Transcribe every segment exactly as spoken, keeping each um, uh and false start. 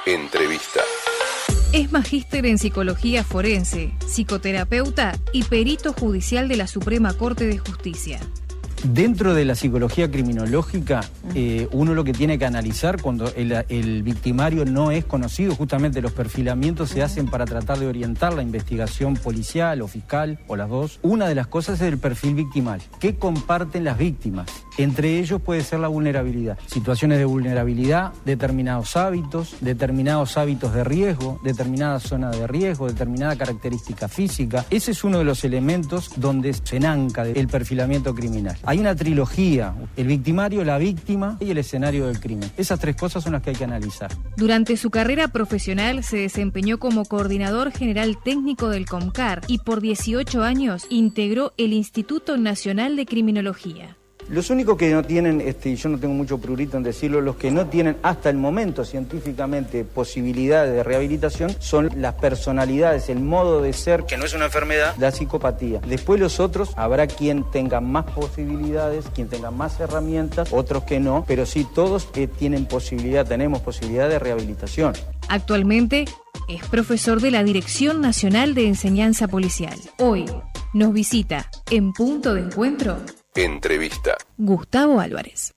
Entrevista. Es magíster en psicología forense, psicoterapeuta y perito judicial de la Suprema Corte de Justicia. Dentro de la psicología criminológica, eh, uno lo que tiene que analizar cuando el, el victimario no es conocido, justamente los perfilamientos se hacen para tratar de orientar la investigación policial o fiscal, o las dos. Una de las cosas es el perfil victimario. ¿Qué comparten las víctimas? Entre ellos puede ser la vulnerabilidad. Situaciones de vulnerabilidad, determinados hábitos, determinados hábitos de riesgo, determinada zona de riesgo, determinada característica física. Ese es uno de los elementos donde se enanca el perfilamiento criminal. Hay una trilogía, el victimario, la víctima y el escenario del crimen. Esas tres cosas son las que hay que analizar. Durante su carrera profesional se desempeñó como coordinador general técnico del COMCAR y por dieciocho años integró el Instituto Nacional de Criminología. Los únicos que no tienen, este, y yo no tengo mucho prurito en decirlo, los que no tienen hasta el momento científicamente posibilidades de rehabilitación son las personalidades, el modo de ser, que no es una enfermedad, la psicopatía. Después los otros, habrá quien tenga más posibilidades, quien tenga más herramientas, otros que no, pero sí todos eh, tienen posibilidad, tenemos posibilidad de rehabilitación. Actualmente es profesor de la Dirección Nacional de Enseñanza Policial. Hoy nos visita en Punto de Encuentro. Entrevista. Gustavo Álvarez.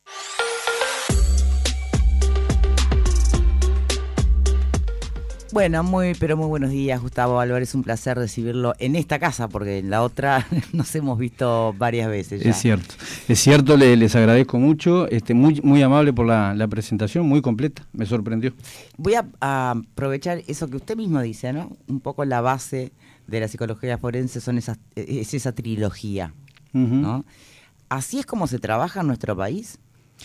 Bueno, muy, pero muy buenos días, Gustavo Álvarez. Un placer recibirlo en esta casa, porque en la otra nos hemos visto varias veces ya. Es cierto, es cierto, le, les agradezco mucho, este, muy, muy amable por la, la presentación, muy completa, me sorprendió. Voy a, a aprovechar eso que usted mismo dice, ¿no? Un poco la base de la psicología forense son esas, es esa trilogía, uh-huh. ¿no? ¿Así es como se trabaja en nuestro país?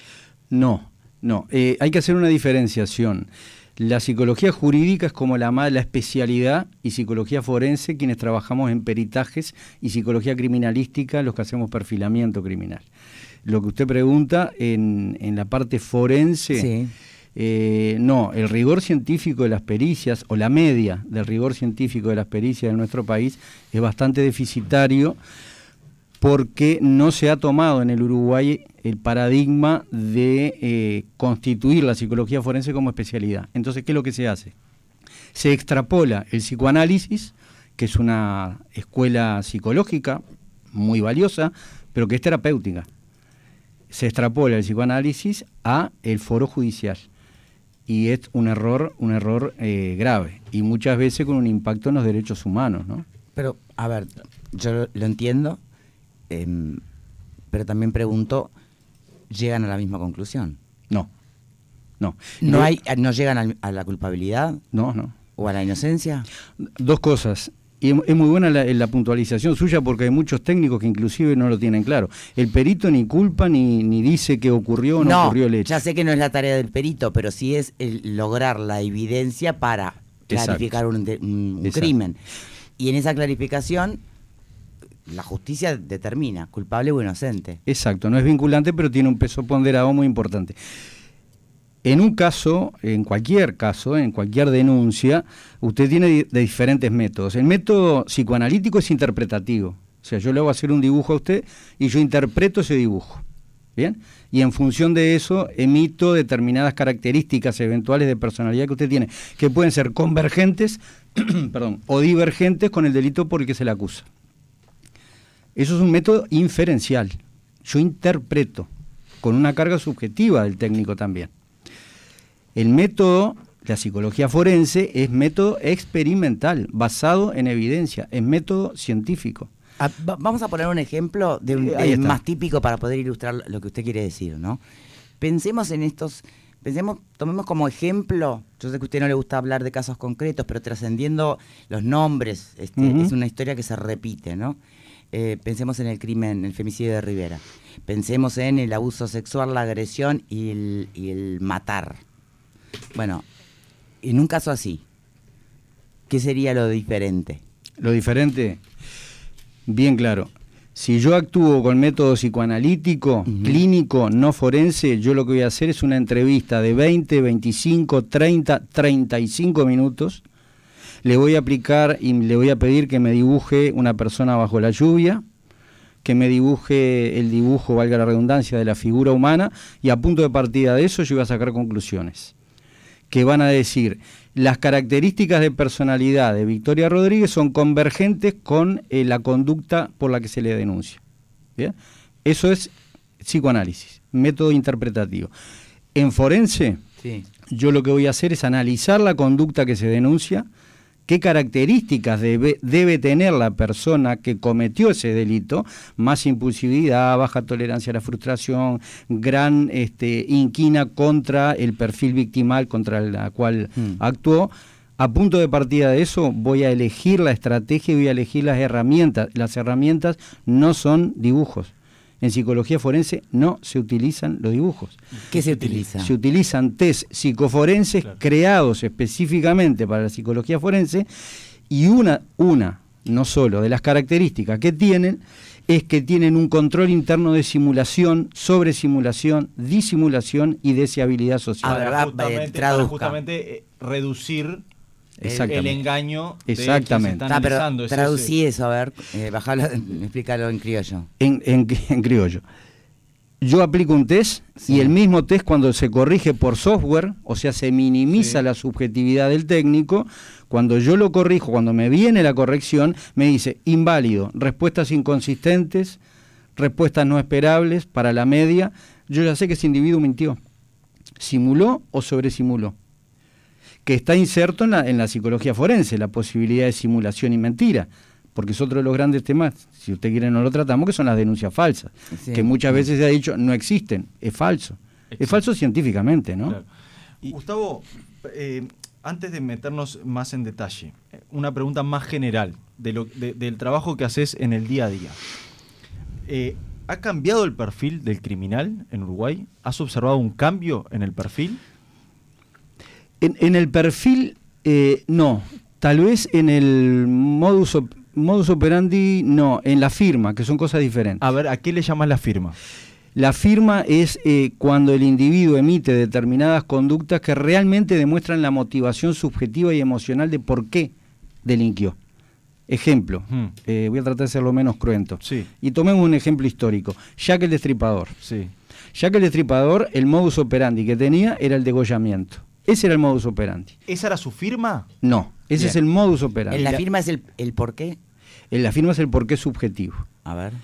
No, no. Eh, hay que hacer una diferenciación. La psicología jurídica es como la, la especialidad y psicología forense, quienes trabajamos en peritajes, y psicología criminalística, los que hacemos perfilamiento criminal. Lo que usted pregunta en, en la parte forense, sí. eh, no, el rigor científico de las pericias, o la media del rigor científico de las pericias de nuestro país es bastante deficitario, porque no se ha tomado en el Uruguay el paradigma de eh, constituir la psicología forense como especialidad. Entonces, ¿qué es lo que se hace? Se extrapola el psicoanálisis, que es una escuela psicológica muy valiosa, pero que es terapéutica. Se extrapola el psicoanálisis a el foro judicial. Y es un error, un error eh, grave, y muchas veces con un impacto en los derechos humanos, ¿no? Pero, a ver, yo lo entiendo, Eh, pero también pregunto, ¿llegan a la misma conclusión? No, no. ¿No, hay, no llegan a, a la culpabilidad? No, no. ¿O a la inocencia? Dos cosas. Y es muy buena la, la puntualización suya, porque hay muchos técnicos que inclusive no lo tienen claro. El perito ni culpa ni, ni dice que ocurrió o no, no ocurrió el hecho. Ya sé que no es la tarea del perito, pero sí es el lograr la evidencia para clarificar un, un, un crimen. Y en esa clarificación la justicia determina culpable o inocente. Exacto, no es vinculante, pero tiene un peso ponderado muy importante. En un caso, en cualquier caso, en cualquier denuncia, usted tiene de diferentes métodos. El método psicoanalítico es interpretativo. O sea, yo le hago hacer un dibujo a usted y yo interpreto ese dibujo. ¿Bien? Y en función de eso emito determinadas características eventuales de personalidad que usted tiene, que pueden ser convergentes perdón, o divergentes con el delito por el que se le acusa. Eso es un método inferencial. Yo interpreto, con una carga subjetiva del técnico también. El método, la psicología forense, es método experimental, basado en evidencia, es método científico. Ah, va, vamos a poner un ejemplo de un, eh, más típico para poder ilustrar lo que usted quiere decir, ¿no? Pensemos en estos, pensemos, tomemos como ejemplo, yo sé que a usted no le gusta hablar de casos concretos, pero trascendiendo los nombres, este, uh-huh. es una historia que se repite, ¿no? Eh, pensemos en el crimen, el femicidio de Rivera. Pensemos en el abuso sexual, la agresión y el, y el matar. Bueno, en un caso así, ¿qué sería lo diferente? Lo diferente, bien claro. Si yo actúo con método psicoanalítico, uh-huh. clínico, no forense, yo lo que voy a hacer es una entrevista de veinte, veinticinco, treinta, treinta y cinco minutos. Le voy a aplicar y le voy a pedir que me dibuje una persona bajo la lluvia, que me dibuje el dibujo, valga la redundancia, de la figura humana, y a punto de partida de eso yo voy a sacar conclusiones. que van a decir, las características de personalidad de Victoria Rodríguez son convergentes con eh, la conducta por la que se le denuncia. ¿Bien? Eso es psicoanálisis, método interpretativo. En forense, sí. yo lo que voy a hacer es analizar la conducta que se denuncia, qué características debe, debe tener la persona que cometió ese delito, más impulsividad, baja tolerancia a la frustración, gran este, inquina contra el perfil victimal contra la cual mm. actuó. A punto de partida de eso voy a elegir la estrategia y voy a elegir las herramientas. Las herramientas no son dibujos. En psicología forense no se utilizan los dibujos. ¿Qué se utiliza? Se utilizan test psicoforenses claro. creados específicamente para la psicología forense y una, una, no solo, de las características que tienen es que tienen un control interno de simulación, sobresimulación, disimulación y deseabilidad social. A ver, para justamente, para justamente eh, reducir El, el engaño de Exactamente. quien se está analizando. Ah, pero traducí ese. eso, a ver, eh, bajalo, explícalo en criollo. En, en, en criollo. Yo aplico un test sí. y el mismo test cuando se corrige por software, o sea, se minimiza sí. la subjetividad del técnico, cuando yo lo corrijo, cuando me viene la corrección, me dice inválido, respuestas inconsistentes, respuestas no esperables para la media. Yo ya sé que ese individuo mintió. ¿Simuló o sobresimuló? Que está inserto en la, en la psicología forense, la posibilidad de simulación y mentira, porque es otro de los grandes temas, si usted quiere no lo tratamos, que son las denuncias falsas, sí, que muchas sí. veces se ha dicho no existen, es falso, Exacto. es falso científicamente, ¿no? Claro. Y, Gustavo, eh, antes de meternos más en detalle, una pregunta más general de lo, de, del trabajo que haces en el día a día. Eh, ¿Ha cambiado el perfil del criminal en Uruguay? ¿Has observado un cambio en el perfil? En, en el perfil, eh, no. Tal vez en el modus, op, modus operandi, no. En la firma, que son cosas diferentes. A ver, ¿a qué le llamas la firma? La firma es eh, cuando el individuo emite determinadas conductas que realmente demuestran la motivación subjetiva y emocional de por qué delinquió. Ejemplo, hmm. eh, voy a tratar de ser lo menos cruento. Sí. Y tomemos un ejemplo histórico. Jack el Destripador. Sí. Jack el Destripador, el modus operandi que tenía era el degollamiento. Ese era el modus operandi. ¿Esa era su firma? No, ese Bien. es el modus operandi. ¿En la firma es el, el por qué? En la firma es el por qué subjetivo. A ver.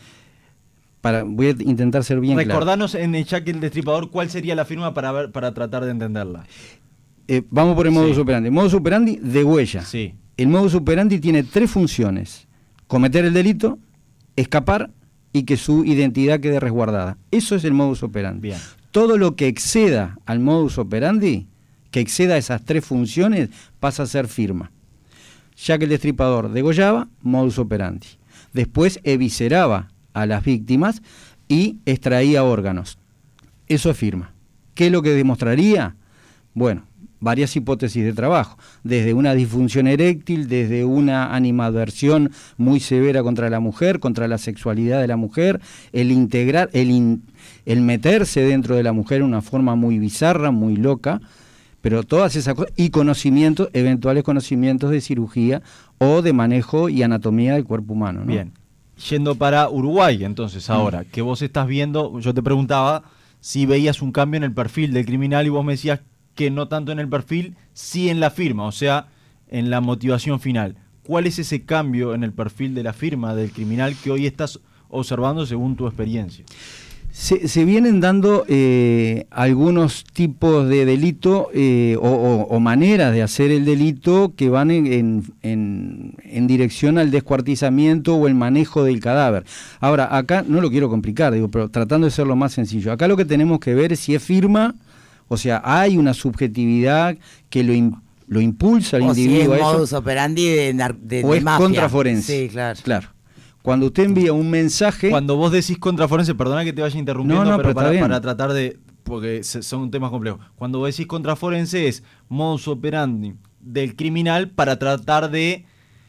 Para, voy a intentar ser bien Recordanos claro. en el Jack el Destripador cuál sería la firma para ver, para tratar de entenderla. Eh, vamos por el modus sí. operandi. Modus operandi de huella. Sí. El modus operandi tiene tres funciones: cometer el delito, escapar y que su identidad quede resguardada. Eso es el modus operandi. Bien. Todo lo que exceda al modus operandi, que exceda esas tres funciones, pasa a ser firma. Jack el Destripador degollaba, modus operandi. Después evisceraba a las víctimas y extraía órganos. Eso es firma. ¿Qué es lo que demostraría? Bueno, varias hipótesis de trabajo, desde una disfunción eréctil, desde una animadversión muy severa contra la mujer, contra la sexualidad de la mujer, el integrar, el, in, el meterse dentro de la mujer de una forma muy bizarra, muy loca, pero todas esas cosas, y conocimientos, eventuales conocimientos de cirugía o de manejo y anatomía del cuerpo humano, ¿no? Bien, yendo para Uruguay entonces ahora, mm. que vos estás viendo, yo te preguntaba si veías un cambio en el perfil del criminal y vos me decías que no tanto en el perfil, sí en la firma, o sea, en la motivación final. ¿Cuál es ese cambio en el perfil de la firma del criminal que hoy estás observando según tu experiencia? Se, se vienen dando eh, algunos tipos de delito eh, o, o, o maneras de hacer el delito que van en, en, en, en dirección al descuartizamiento o el manejo del cadáver. Ahora, acá no lo quiero complicar, digo, pero tratando de ser lo más sencillo. Acá lo que tenemos que ver es si es firma, o sea, hay una subjetividad que lo, in, lo impulsa al o individuo si es a eso. modus operandi de, de, o de es mafia. contraforense. Sí, claro. Claro. Cuando usted envía un mensaje... Cuando vos decís contraforense, perdona que te vaya interrumpiendo, no, no, pero, pero para, bien. para tratar de... porque son temas complejos. Cuando vos decís contraforense es modus operandi del criminal para tratar de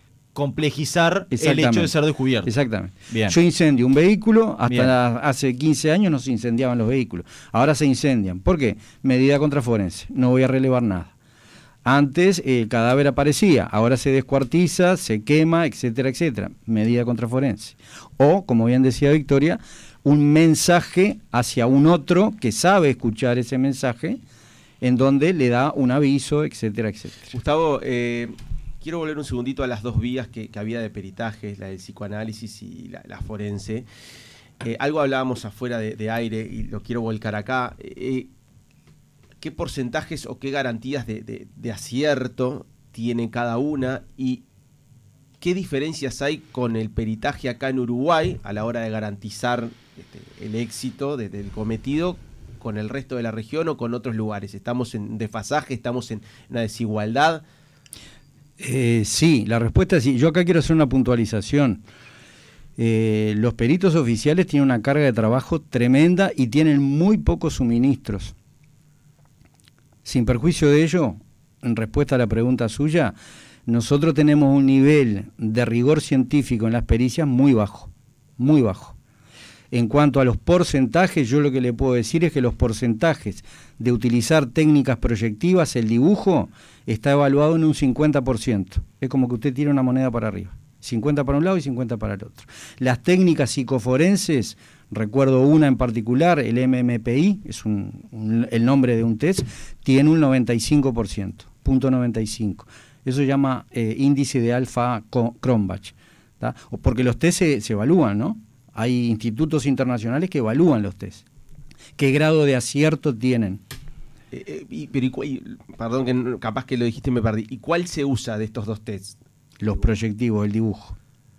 complejizar el hecho de ser descubierto. Exactamente. Bien. Yo incendio un vehículo, hasta Bien. la, hace quince años no se incendiaban los vehículos. Ahora se incendian. ¿Por qué? Medida contraforense. No voy a relevar nada. Antes el cadáver aparecía, ahora se descuartiza, se quema, etcétera, etcétera. Medida contraforense. O, como bien decía Victoria, un mensaje hacia un otro que sabe escuchar ese mensaje en donde le da un aviso, etcétera, etcétera. Gustavo, eh, quiero volver un segundito a las dos vías que, que había de peritajes, la del psicoanálisis y la, la forense. Eh, algo hablábamos afuera de, de aire y lo quiero volcar acá. Eh, ¿Qué porcentajes o qué garantías de, de, de acierto tiene cada una y qué diferencias hay con el peritaje acá en Uruguay a la hora de garantizar este, el éxito de, del cometido con el resto de la región o con otros lugares? ¿Estamos en desfasaje? ¿Estamos en una desigualdad? Eh, sí, la respuesta es sí. Yo acá quiero hacer una puntualización. Eh, los peritos oficiales tienen una carga de trabajo tremenda y tienen muy pocos suministros. Sin perjuicio de ello, en respuesta a la pregunta suya, nosotros tenemos un nivel de rigor científico en las pericias muy bajo, muy bajo. En cuanto a los porcentajes, yo lo que le puedo decir es que los porcentajes de utilizar técnicas proyectivas, el dibujo, está evaluado en un cincuenta por ciento. Es como que usted tira una moneda para arriba. cincuenta para un lado y cincuenta para el otro. Las técnicas psicoforenses, recuerdo una en particular, el M M P I, es un, un, el nombre de un test, tiene un noventa y cinco por ciento, punto noventa y cinco. Eso se llama eh, índice de alfa-Cronbach, ¿tá? Porque los test se, se evalúan, ¿no? Hay institutos internacionales que evalúan los test. ¿Qué grado de acierto tienen? Eh, eh, y, pero y, y, perdón, que capaz que lo dijiste y me perdí. ¿Y cuál se usa de estos dos tests? Los proyectivos, el dibujo.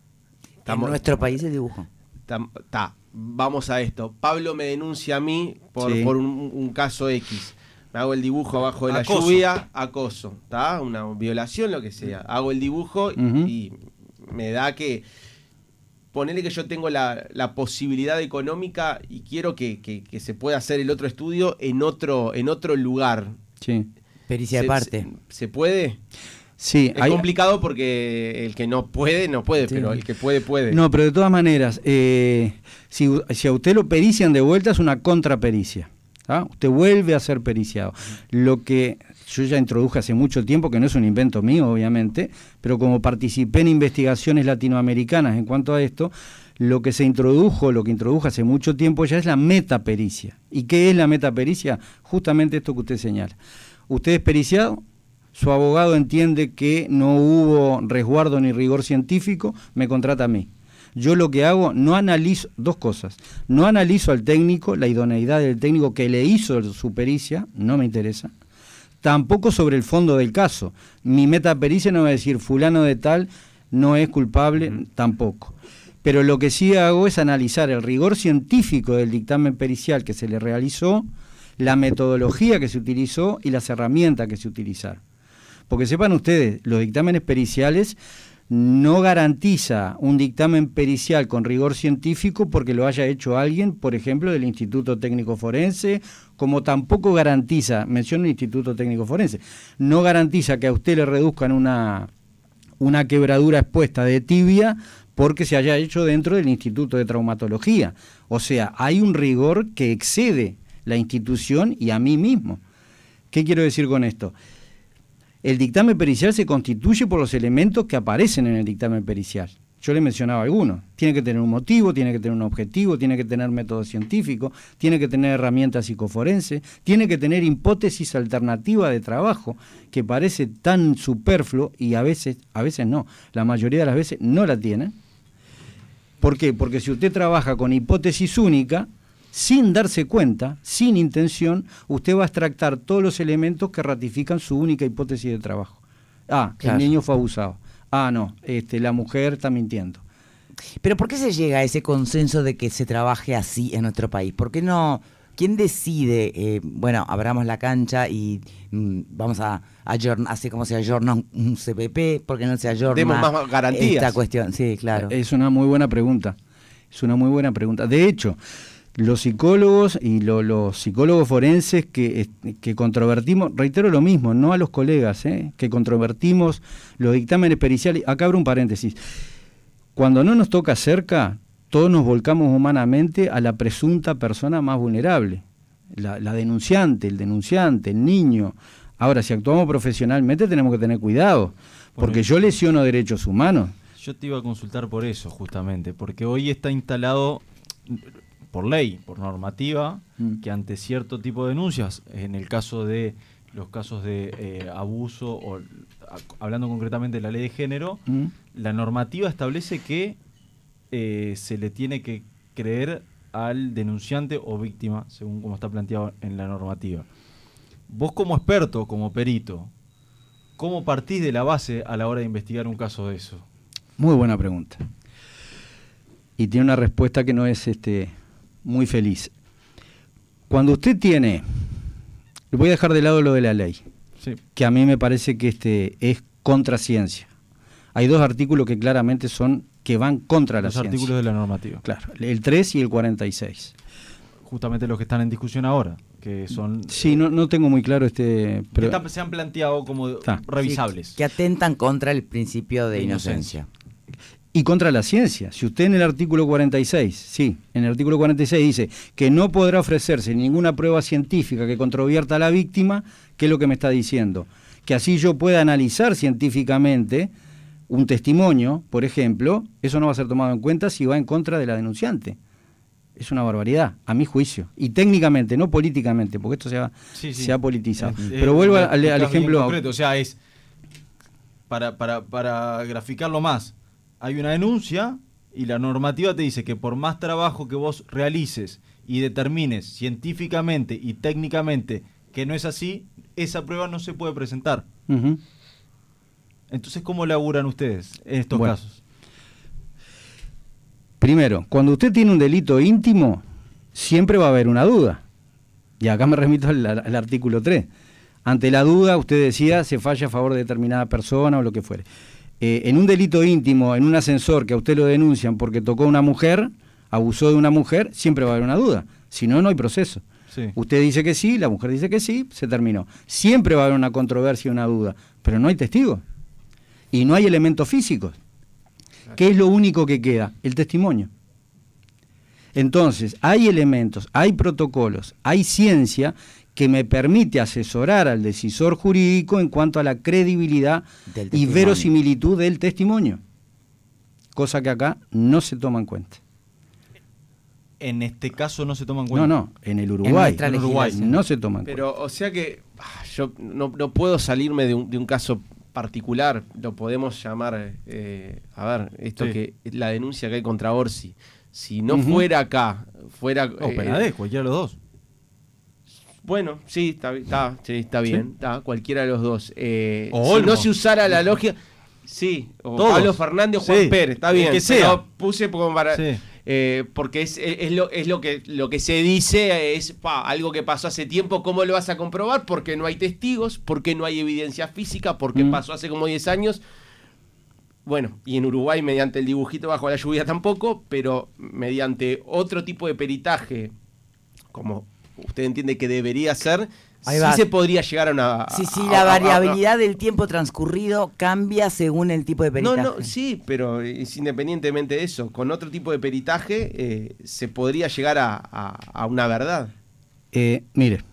En nuestro país el dibujo. Está, vamos a esto. Pablo me denuncia a mí por, sí. por un, un caso X. Me hago el dibujo abajo de acoso. La lluvia, acoso, ¿está? Una violación, lo que sea. Hago el dibujo uh-huh. y me da que... Ponele que yo tengo la, la posibilidad económica y quiero que, que, que se pueda hacer el otro estudio en otro, en otro lugar. Sí. Pericia ¿Se, aparte. Se, ¿Se puede? Sí. Es hay... complicado porque el que no puede, no puede, sí. pero el que puede, puede. No, pero de todas maneras, eh, si, si a usted lo perician de vuelta es una contrapericia. ¿Ah? Usted vuelve a ser periciado. Lo que yo ya introduje hace mucho tiempo, que no es un invento mío, obviamente, pero como participé en investigaciones latinoamericanas en cuanto a esto, lo que se introdujo, lo que introdujo hace mucho tiempo ya es la metapericia. ¿Y qué es la metapericia? Justamente esto que usted señala. Usted es periciado, su abogado entiende que no hubo resguardo ni rigor científico, me contrata a mí. Yo lo que hago, no analizo, dos cosas, no analizo al técnico, la idoneidad del técnico que le hizo su pericia, no me interesa, tampoco sobre el fondo del caso. Mi metapericia no va a decir fulano de tal no es culpable, uh-huh. tampoco. Pero lo que sí hago es analizar el rigor científico del dictamen pericial que se le realizó, la metodología que se utilizó y las herramientas que se utilizaron. Porque sepan ustedes, los dictámenes periciales no garantiza un dictamen pericial con rigor científico porque lo haya hecho alguien, por ejemplo, del Instituto Técnico Forense, como tampoco garantiza, menciono el Instituto Técnico Forense, no garantiza que a usted le reduzcan una, una quebradura expuesta de tibia porque se haya hecho dentro del Instituto de Traumatología. O sea, hay un rigor que excede la institución y a mí mismo. ¿Qué quiero decir con esto? El dictamen pericial se constituye por los elementos que aparecen en el dictamen pericial. Yo le mencionaba algunos. Tiene que tener un motivo, tiene que tener un objetivo, tiene que tener método científico, tiene que tener herramientas psicoforenses, tiene que tener hipótesis alternativa de trabajo, que parece tan superfluo y a veces, a veces no, la mayoría de las veces no la tiene. ¿Por qué? Porque si usted trabaja con hipótesis única, sin darse cuenta, sin intención, usted va a extractar todos los elementos que ratifican su única hipótesis de trabajo. Ah, claro. El niño fue abusado. Ah, no, este, la mujer está mintiendo. Pero ¿por qué se llega a ese consenso de que se trabaje así en nuestro país? ¿Por qué no? ¿Quién decide? Eh, bueno, abramos la cancha y mm, vamos a ayornar, así como se ayorna un, un C P P, ¿por qué no se ayorna? Demos más garantías. Esta cuestión, sí, claro. Es una muy buena pregunta. Es una muy buena pregunta. De hecho, los psicólogos y lo, los psicólogos forenses que, que controvertimos, reitero lo mismo, no a los colegas, ¿eh? que controvertimos los dictámenes periciales. Acá abro un paréntesis. Cuando no nos toca cerca, todos nos volcamos humanamente a la presunta persona más vulnerable, la, la denunciante, el denunciante, el niño. Ahora, si actuamos profesionalmente tenemos que tener cuidado, porque yo lesiono derechos humanos. Yo te iba a consultar por eso, justamente, porque hoy está instalado... por ley, por normativa, Mm. que ante cierto tipo de denuncias, en el caso de los casos de eh, abuso, o a- hablando concretamente de la ley de género, ¿Mm? la normativa establece que eh, se le tiene que creer al denunciante o víctima, según como está planteado en la normativa. Vos como experto, como perito, ¿cómo partís de la base a la hora de investigar un caso de eso? Muy buena pregunta. Y tiene una respuesta que no es este, muy feliz. Cuando usted tiene, le voy a dejar de lado lo de la ley, Sí. que a mí me parece que este es contra ciencia. Hay dos artículos que claramente son que van contra la Los ciencia. artículos de la normativa. Claro, el tres y el cuarenta y seis. Justamente los que están en discusión ahora, que son... Sí, no, no tengo muy claro este... que Pero, están- se han planteado como Está. revisables. Sí, que atentan contra el principio de, De inocencia. y contra la ciencia. Si usted en el artículo cuarenta y seis, sí, en el artículo cuarenta y seis dice que no podrá ofrecerse ninguna prueba científica que controvierta a la víctima, ¿qué es lo que me está diciendo? Que así yo pueda analizar científicamente un testimonio, por ejemplo, eso no va a ser tomado en cuenta si va en contra de la denunciante. Es una barbaridad, a mi juicio. Y técnicamente, no políticamente, porque esto se ha, Sí, sí. se ha politizado. Eh, Pero eh, vuelvo lo al, al explicás bien ejemplo... concreto, o sea, es... Para, para, para graficarlo más, hay una denuncia y la normativa te dice que por más trabajo que vos realices y determines científicamente y técnicamente que no es así, esa prueba no se puede presentar. Ujú. Entonces, ¿cómo laburan ustedes en estos Bueno. casos? Primero, cuando usted tiene un delito íntimo, siempre va a haber una duda. Y acá me remito al, al artículo tres. Ante la duda, usted decía, se falla a favor de determinada persona o lo que fuere. Eh, en un delito íntimo, en un ascensor que a usted lo denuncian porque tocó a una mujer, abusó de una mujer, siempre va a haber una duda. Si no, no hay proceso. Sí. Usted dice que sí, la mujer dice que sí, se terminó. Siempre va a haber una controversia y una duda, pero no hay testigos. Y no hay elementos físicos. ¿Qué es lo único que queda? El testimonio. Entonces, hay elementos, hay protocolos, hay ciencia que me permite asesorar al decisor jurídico en cuanto a la credibilidad Del y testimonio. verosimilitud del testimonio. Cosa que acá no se toma en cuenta. En este caso no se toma en cuenta. No, no, en el En Uruguay, nuestra en Uruguay legislación. no se toma en cuenta. Pero, o sea que ah, yo no, no puedo salirme de un, de un caso particular, lo podemos llamar, eh, a ver, esto Sí. que la denuncia que hay contra Orsi. Si no Ujú. fuera acá, fuera... O eh, Penades, cualquiera de los dos. Bueno, sí, está, está, sí, está ¿Sí? bien, está, cualquiera de los dos. Eh, O si Olmos. no se usara la logia, sí, o Todos. Pablo Fernández o Juan Sí, Pérez, está el bien. que sea. pero puse como para... Sí. eh, porque es, es, es lo, es lo que lo que se dice, es pa, algo que pasó hace tiempo, ¿cómo lo vas a comprobar? Porque no hay testigos, porque no hay evidencia física, porque Mm. pasó hace como diez años. Bueno, y en Uruguay mediante el dibujito bajo la lluvia tampoco, pero mediante otro tipo de peritaje, como usted entiende que debería ser, Ahí sí va. se podría llegar a una... Sí, sí, a- la a- a- variabilidad del tiempo transcurrido cambia según el tipo de No, peritaje. no, sí, pero es independientemente de eso, con otro tipo de peritaje eh, se podría llegar a, a- a una verdad. Eh, mire,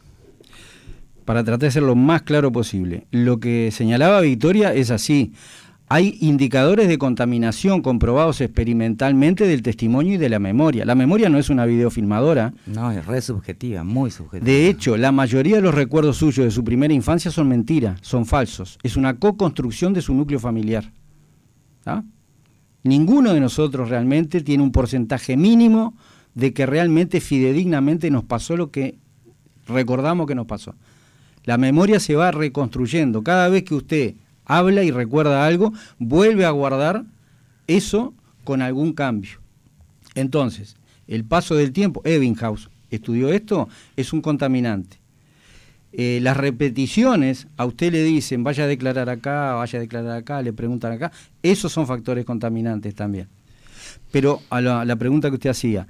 para tratar de ser lo más claro posible, lo que señalaba Victoria es así. Hay indicadores de contaminación comprobados experimentalmente del testimonio y de la memoria. La memoria no es una videofilmadora. No, es re subjetiva, muy subjetiva. De hecho, la mayoría de los recuerdos suyos de su primera infancia son mentiras, son falsos. Es una co-construcción de su núcleo familiar. ¿Ah? Ninguno de nosotros realmente tiene un porcentaje mínimo de que realmente fidedignamente nos pasó lo que recordamos que nos pasó. La memoria se va reconstruyendo. Cada vez que usted habla y recuerda algo, vuelve a guardar eso con algún cambio. Entonces, el paso del tiempo, Ebbinghaus estudió esto, es un contaminante. Eh, las repeticiones, a usted le dicen, vaya a declarar acá, vaya a declarar acá, le preguntan acá, esos son factores contaminantes también. Pero a la, a la pregunta que usted hacía,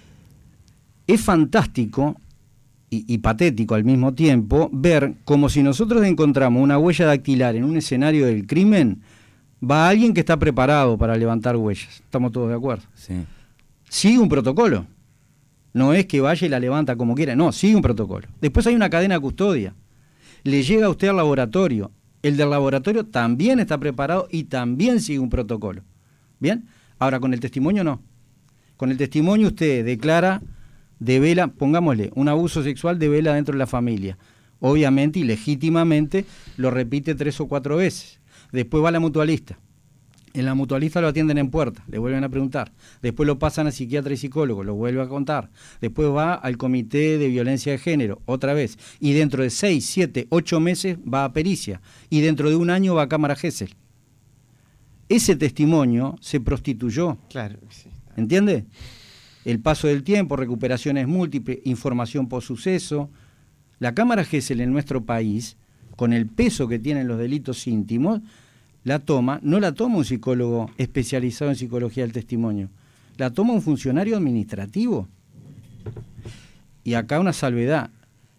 es fantástico y, y patético al mismo tiempo ver como si nosotros encontramos una huella dactilar en un escenario del crimen, va alguien que está preparado para levantar huellas. ¿Estamos todos de acuerdo? Sí. Sigue un protocolo. No es que vaya y la levanta como quiera, no, sigue un protocolo. Después hay una cadena de custodia. Le llega a usted al laboratorio. El del laboratorio también está preparado y también sigue un protocolo. ¿Bien? Ahora, con el testimonio no. Con el testimonio usted declara devela, pongámosle, un abuso sexual devela dentro de la familia. Obviamente y legítimamente lo repite tres o cuatro veces. Después va a la mutualista. En la mutualista lo atienden en puerta, le vuelven a preguntar. Después lo pasan a psiquiatra y psicólogo, lo vuelve a contar. Después va al comité de violencia de género, otra vez. Y dentro de seis, siete, ocho meses va a pericia. Y dentro de un año va a cámara Gesell. Ese testimonio se prostituyó. Claro, sí. ¿Entiende? El paso del tiempo, recuperaciones múltiples, información post suceso. La cámara Gesell en nuestro país, con el peso que tienen los delitos íntimos, la toma, no la toma un psicólogo especializado en psicología del testimonio, la toma un funcionario administrativo. Y acá una salvedad.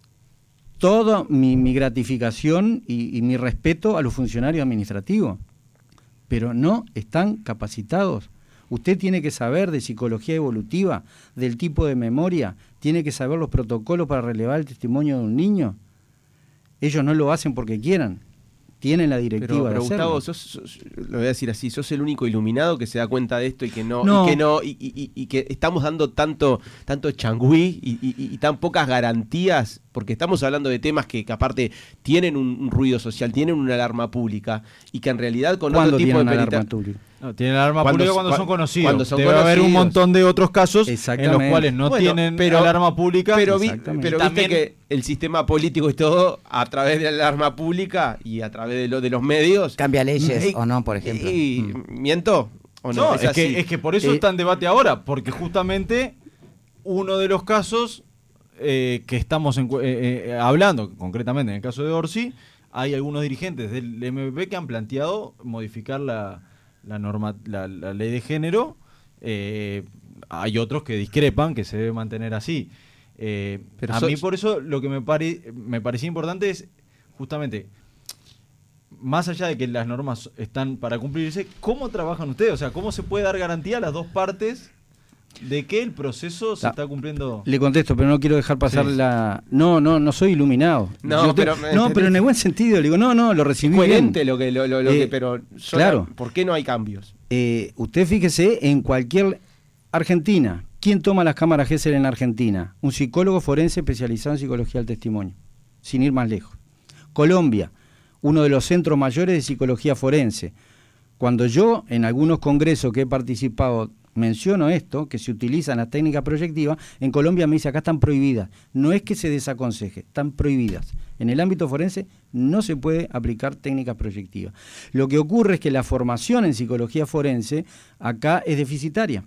Toda mi, mi gratificación y, y mi respeto a los funcionarios administrativos, pero no están capacitados. Usted tiene que saber de psicología evolutiva, del tipo de memoria, tiene que saber los protocolos para relevar el testimonio de un niño. Ellos no lo hacen porque quieran, tienen la directiva pero, pero de hacerlo. Gustavo, sos, sos, lo voy a decir así, sos el único iluminado que se da cuenta de esto y que no, no. y que no, y, y, y que estamos dando tanto, tanto changüí y, y, y tan pocas garantías, porque estamos hablando de temas que, que aparte tienen un, un ruido social, tienen una alarma pública, y que en realidad con otro tipo de peritaje. No, tienen alarma Cuando- pública cuando cua- son conocidos. cuando son Debe haber un conocidos. montón de otros casos en los Exactamente. cuales no Bueno, tienen pero- alarma pública. Pero, vi- Exactamente. pero Y viste también- que el sistema político y todo, a través de la alarma pública y a través de, lo, de los medios... Cambia leyes y- o no, por ejemplo. Y, Mm. ¿miento o no? No, es es, así. que, es que por eso Eh, está en debate ahora, porque justamente uno de los casos eh, que estamos en cu- eh, eh, hablando, concretamente en el caso de Orsi, hay algunos dirigentes del M V P que han planteado modificar la, la, norma, la, la ley de género. Eh, hay otros que discrepan, que se debe mantener así. Eh, Pero a so- mí por eso lo que me, pare, me parecía importante es justamente, más allá de que las normas están para cumplirse, ¿cómo trabajan ustedes? O sea, ¿cómo se puede dar garantía a las dos partes de que el proceso se Ah, está cumpliendo? Le contesto, pero no quiero dejar pasar Sí. la... No, no, no soy iluminado. No, Yo te- pero- no, pero en el buen sentido. Le digo, no, no, lo recibí coherente bien. lo que, lo, lo, lo Eh, que, pero sola- claro. ¿por qué no hay cambios? Eh, usted fíjese, en cualquier Argentina, ¿quién toma las cámaras Gesell en Argentina? Un psicólogo forense especializado en psicología del testimonio, sin ir más lejos. Colombia, uno de los centros mayores de psicología forense. Cuando yo, en algunos congresos que he participado, menciono esto, que se utilizan las técnicas proyectivas, en Colombia me dice, acá están prohibidas. No es que se desaconseje, están prohibidas. En el ámbito forense no se puede aplicar técnicas proyectivas. Lo que ocurre es que la formación en psicología forense acá es deficitaria.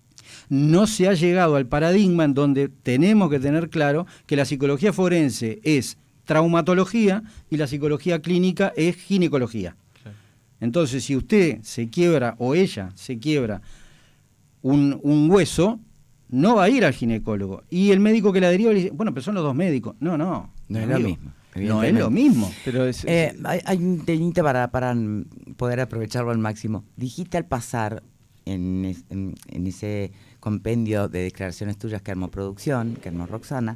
No se ha llegado al paradigma en donde tenemos que tener claro que la psicología forense es traumatología y la psicología clínica es ginecología. Entonces, si usted se quiebra o ella se quiebra un, un hueso, no va a ir al ginecólogo. Y el médico que la deriva le dice, bueno, pero son los dos médicos. No, no. No es lo amigo, mismo, No es lo evidentemente. mismo. Pero es, Eh, hay, hay un temita para, para poder aprovecharlo al máximo. Dijiste al pasar en, es- en, en ese compendio de declaraciones tuyas que armó producción, que armó Roxana,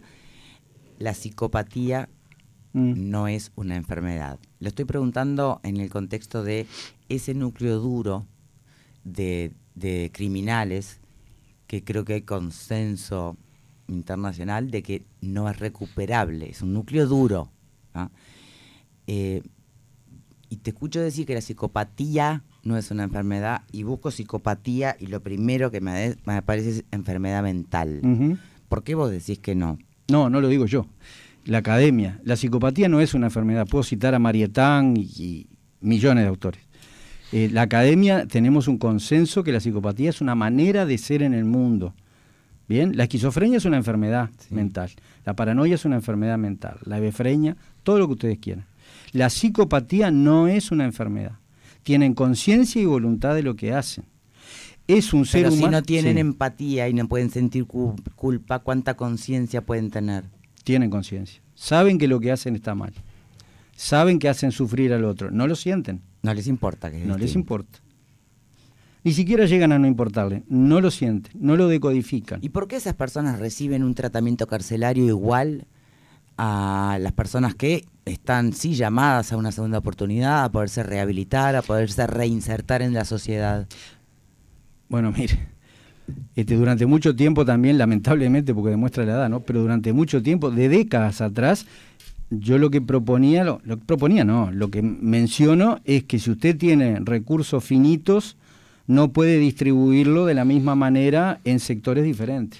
la psicopatía Mm. no es una enfermedad. Lo estoy preguntando en el contexto de ese núcleo duro de, de criminales que creo que hay consenso internacional de que no es recuperable, es un núcleo duro. ¿Ah? Eh, y te escucho decir que la psicopatía no es una enfermedad y busco psicopatía y lo primero que me, de- me aparece es enfermedad mental. Ujú. ¿Por qué vos decís que no? No, no lo digo yo. La academia. La psicopatía no es una enfermedad. Puedo citar a Marietán y, y millones de autores. Eh, la academia tenemos un consenso que la psicopatía es una manera de ser en el mundo. Bien, la esquizofrenia es una enfermedad Sí. mental. La paranoia es una enfermedad mental. La hebefrenia, todo lo que ustedes quieran. La psicopatía no es una enfermedad. Tienen conciencia y voluntad de lo que hacen. Es un ser Pero si humano. no tienen Sí. empatía y no pueden sentir cu- culpa, ¿cuánta conciencia pueden tener? Tienen conciencia. Saben que lo que hacen está mal. Saben que hacen sufrir al otro. No lo sienten. No les importa que es No les distinto. importa. Ni siquiera llegan a no importarle. No lo sienten. No lo decodifican. ¿Y por qué esas personas reciben un tratamiento carcelario igual a las personas que están sí llamadas a una segunda oportunidad, a poderse rehabilitar, a poderse reinsertar en la sociedad? Bueno, mire. Este, durante mucho tiempo también, lamentablemente, porque demuestra la edad, ¿no? Pero durante mucho tiempo, de décadas atrás, yo lo que proponía, lo, lo que proponía no, lo que menciono es que si usted tiene recursos finitos, no puede distribuirlo de la misma manera en sectores diferentes.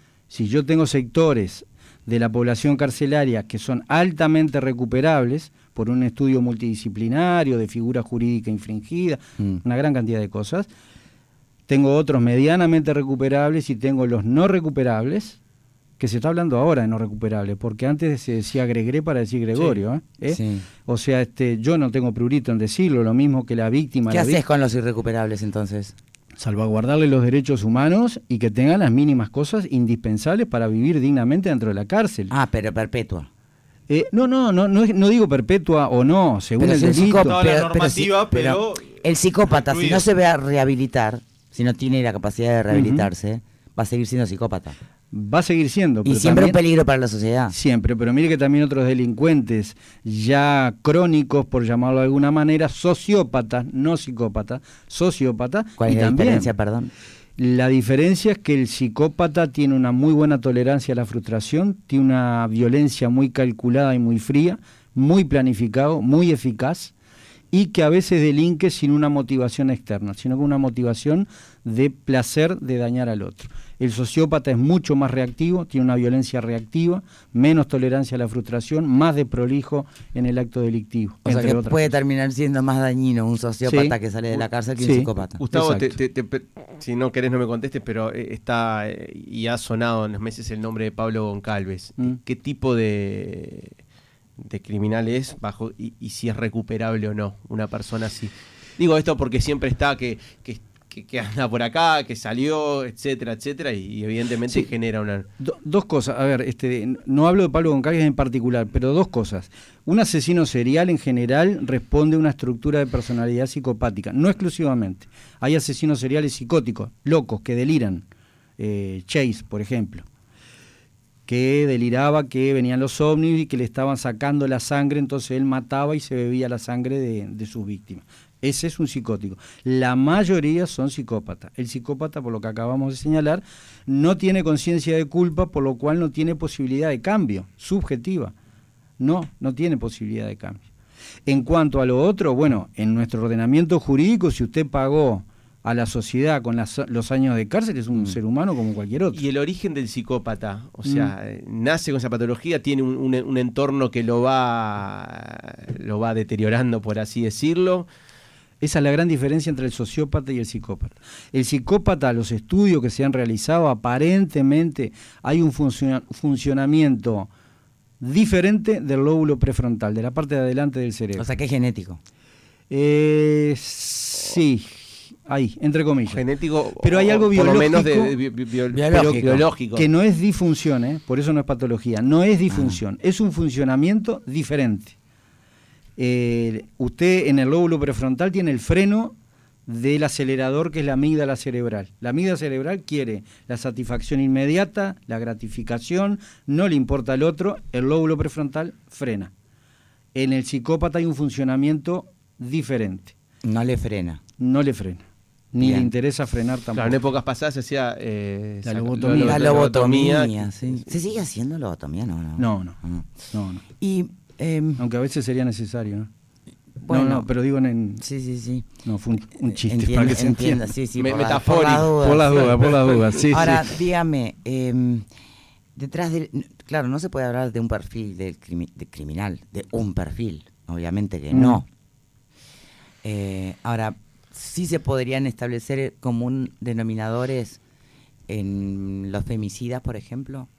Si yo tengo sectores de la población carcelaria que son altamente recuperables por un estudio multidisciplinario de figura jurídica infringida, mm. una gran cantidad de cosas, tengo otros medianamente recuperables y tengo los no recuperables, que se está hablando ahora de no recuperables, porque antes se decía Gregre para decir Gregorio. Sí, ¿eh? Sí. O sea, este, yo no tengo prurito en decirlo, lo mismo que la víctima. ¿Qué la haces víctima, con los irrecuperables entonces? Salvaguardarle los derechos humanos y que tengan las mínimas cosas indispensables para vivir dignamente dentro de la cárcel. Ah, pero perpetua. Eh, no, no, no, no, no digo perpetua o no, según pero el si delito. Psicó, no, pero, la normativa, pero, pero, pero el psicópata, si no se ve a rehabilitar, si no tiene la capacidad de rehabilitarse, uh-huh. va a seguir siendo psicópata. Va a seguir siendo. Y siempre un peligro para la sociedad. Siempre, pero mire que también otros delincuentes ya crónicos, por llamarlo de alguna manera, sociópatas, no psicópatas, sociópatas. ¿Cuál y es la también, diferencia, perdón? La diferencia es que el psicópata tiene una muy buena tolerancia a la frustración, tiene una violencia muy calculada y muy fría, muy planificado, muy eficaz, y que a veces delinque sin una motivación externa, sino con una motivación de placer de dañar al otro. El sociópata es mucho más reactivo, tiene una violencia reactiva, menos tolerancia a la frustración, más de prolijo en el acto delictivo. O sea que puede cosas. terminar siendo más dañino un sociópata sí. que sale de la cárcel que sí. un psicópata. Gustavo, te, te, te, si no querés no me contestes, pero está eh, y ha sonado en los meses el nombre de Pablo Goncalves. ¿Mm? ¿Qué tipo de, de criminal es bajo y, y si es recuperable o no una persona así? Digo esto porque siempre está que... que Que, que anda por acá, que salió, etcétera, etcétera, y, y evidentemente sí. genera una... Do, dos cosas, a ver, este, no hablo de Pablo Goncalves en particular, pero dos cosas. Un asesino serial en general responde a una estructura de personalidad psicopática, no exclusivamente. Hay asesinos seriales psicóticos, locos, que deliran. Eh, Chase, por ejemplo, que deliraba que venían los ovnis y que le estaban sacando la sangre, entonces él mataba y se bebía la sangre de, de sus víctimas. Ese es un psicótico. La mayoría son psicópatas. El psicópata, por lo que acabamos de señalar, no tiene conciencia de culpa, por lo cual no tiene posibilidad de cambio, subjetiva. No, no tiene posibilidad de cambio. En cuanto a lo otro, bueno, en nuestro ordenamiento jurídico, si usted pagó a la sociedad con las, los años de cárcel, es un mm. ser humano como cualquier otro. Y el origen del psicópata, o sea, mm. nace con esa patología, tiene un, un, un entorno que lo va, lo va deteriorando, por así decirlo. Esa es la gran diferencia entre el sociópata y el psicópata. El psicópata, los estudios que se han realizado, aparentemente hay un funcion- funcionamiento diferente del lóbulo prefrontal, de la parte de adelante del cerebro. O sea, que es genético. Eh, sí, ahí, entre comillas. Genético, pero hay algo biológico, por lo menos de, de, de, bio, biológico. biológico. Que no es disfunción, ¿eh? Por eso no es patología, no es disfunción, ah. es un funcionamiento diferente. Eh, usted en el lóbulo prefrontal tiene el freno del acelerador que es la amígdala cerebral. La amígdala cerebral quiere la satisfacción inmediata, la gratificación, no le importa al otro, el lóbulo prefrontal frena. En el psicópata hay un funcionamiento diferente. No le frena. No le frena. Ni Bien. le interesa frenar tampoco. Claro, en épocas pasadas se hacía eh, la lobotomía. La lobotomía, lobotomía sí. ¿Se sigue haciendo lobotomía? No, no. No, no. no. no, no. Y... Eh, aunque a veces sería necesario, ¿no? Bueno, no, no, pero digo en... en sí, sí, sí. No, fue un, un chiste entienda, para que se entienda. entienda. Sí, sí, Me, por metafórico. Por las dudas, por las dudas. Sí, Ahora, sí. dígame, eh, detrás del... Claro, no se puede hablar de un perfil de, crimi, de criminal, de un perfil, obviamente que mm. no. Eh, ahora, sí se podrían establecer común denominadores en los femicidas, por ejemplo.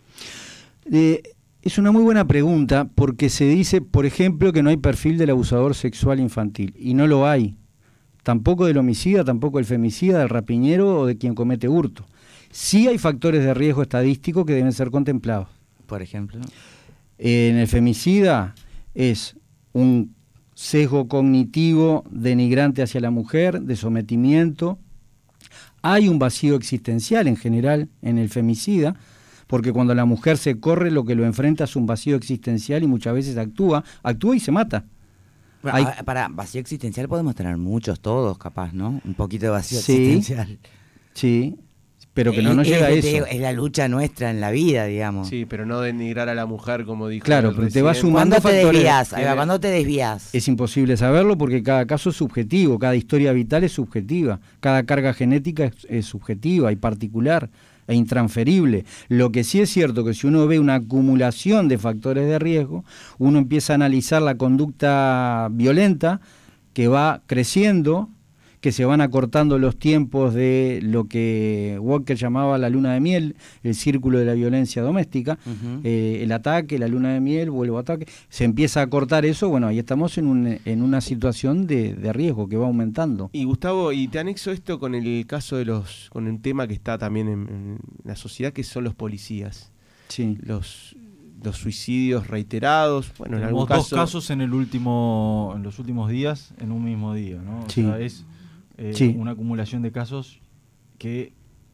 Eh... Es una muy buena pregunta porque se dice, por ejemplo, que no hay perfil del abusador sexual infantil, y no lo hay. Tampoco del homicida, tampoco del femicida, del rapiñero o de quien comete hurto. Sí hay factores de riesgo estadístico que deben ser contemplados. Por ejemplo. En el femicida es un sesgo cognitivo denigrante hacia la mujer, de sometimiento. Hay un vacío existencial en general en el femicida, porque cuando la mujer se corre, lo que lo enfrenta es un vacío existencial y muchas veces actúa, actúa y se mata. Bueno, Hay... Para vacío existencial podemos tener muchos todos, capaz, ¿no? Un poquito de vacío sí, existencial. Sí, pero que no nos es, llega a es, eso. Es la lucha nuestra en la vida, digamos. Sí, pero no denigrar a la mujer, como dijo. Claro, pero te va sumando ¿Cuándo te factores. desvías? Ahí va, ¿cuándo te desvías? Es imposible saberlo porque cada caso es subjetivo, cada historia vital es subjetiva, cada carga genética es, es subjetiva y particular e intransferible. Lo que sí es cierto que si uno ve una acumulación de factores de riesgo, uno empieza a analizar la conducta violenta que va creciendo, que se van acortando los tiempos de lo que Walker llamaba la luna de miel, el círculo de la violencia doméstica, uh-huh. eh, el ataque, la luna de miel, vuelvo a ataque, se empieza a cortar eso, bueno, ahí estamos en, un, en una situación de, de riesgo que va aumentando. Y Gustavo, y te anexo esto con el caso de los, con un tema que está también en, en la sociedad, que son los policías. Sí. Los... los suicidios reiterados, bueno, en algún dos caso... casos en el último, en los últimos días, en un mismo día, ¿no? O sí. sea, es eh, sí. una acumulación de casos que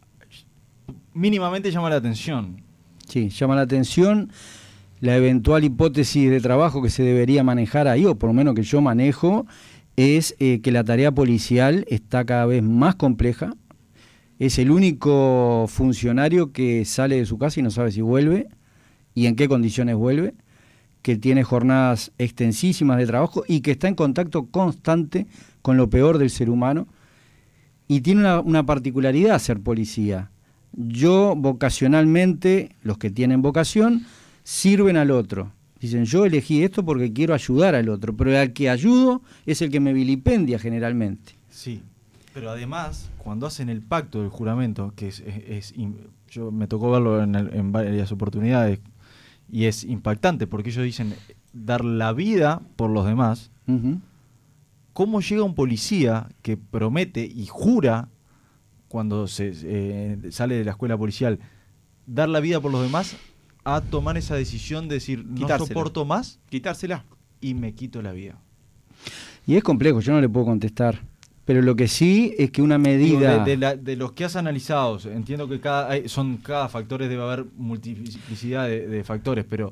mínimamente llama la atención. Sí, llama la atención la eventual hipótesis de trabajo que se debería manejar ahí, o por lo menos que yo manejo, es eh, que la tarea policial está cada vez más compleja. Es el único funcionario que sale de su casa y no sabe si vuelve y en qué condiciones vuelve, que tiene jornadas extensísimas de trabajo y que está en contacto constante con lo peor del ser humano, y tiene una, una particularidad ser policía. Yo vocacionalmente, los que tienen vocación, sirven al otro. Dicen, yo elegí esto porque quiero ayudar al otro, pero al que ayudo es el que me vilipendia generalmente. Sí, pero además, cuando hacen el pacto del juramento, que es, es, es yo me tocó verlo en, el, en varias oportunidades, y es impactante, porque ellos dicen dar la vida por los demás. Uh-huh. ¿Cómo llega un policía que promete y jura, cuando se eh, sale de la escuela policial, dar la vida por los demás, a tomar esa decisión de decir, no soporto más, quitársela, y me quito la vida? Y es complejo, yo no le puedo contestar. Pero lo que sí es que una medida... Digo, de, de, la, de los que has analizado, entiendo que cada hay, son cada factores, debe haber multiplicidad de, de factores, pero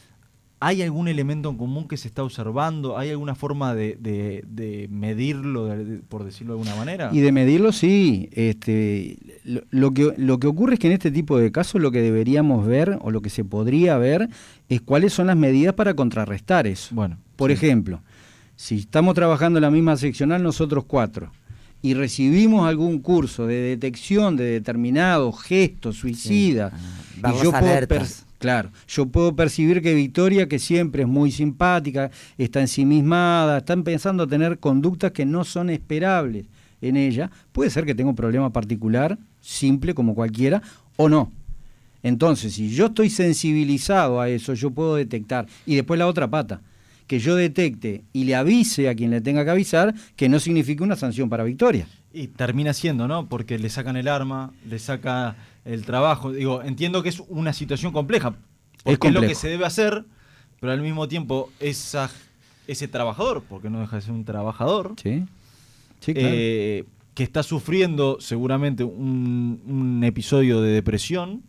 ¿hay algún elemento en común que se está observando? ¿Hay alguna forma de, de, de medirlo, de, de, por decirlo de alguna manera? Y de medirlo, sí. Este, lo, lo, que, lo que ocurre es que en este tipo de casos lo que deberíamos ver, o lo que se podría ver, es cuáles son las medidas para contrarrestar eso. Bueno, por sí. ejemplo, si estamos trabajando en la misma seccional nosotros cuatro y recibimos algún curso de detección de determinados gestos suicidas, sí. y yo puedo per- claro, yo puedo percibir que Victoria, que siempre es muy simpática, está ensimismada, está empezando a tener conductas que no son esperables en ella, puede ser que tenga un problema particular, simple como cualquiera, o no. Entonces, si yo estoy sensibilizado a eso, yo puedo detectar. Y después la otra pata, que yo detecte y le avise a quien le tenga que avisar, que no signifique una sanción para Victoria. Y termina siendo, ¿no? Porque le sacan el arma, le saca el trabajo. Digo, entiendo que es una situación compleja, porque es, complejo. Es lo que se debe hacer, pero al mismo tiempo esa, ese trabajador, porque no deja de ser un trabajador, sí, sí, claro. eh, que está sufriendo seguramente un, un episodio de depresión,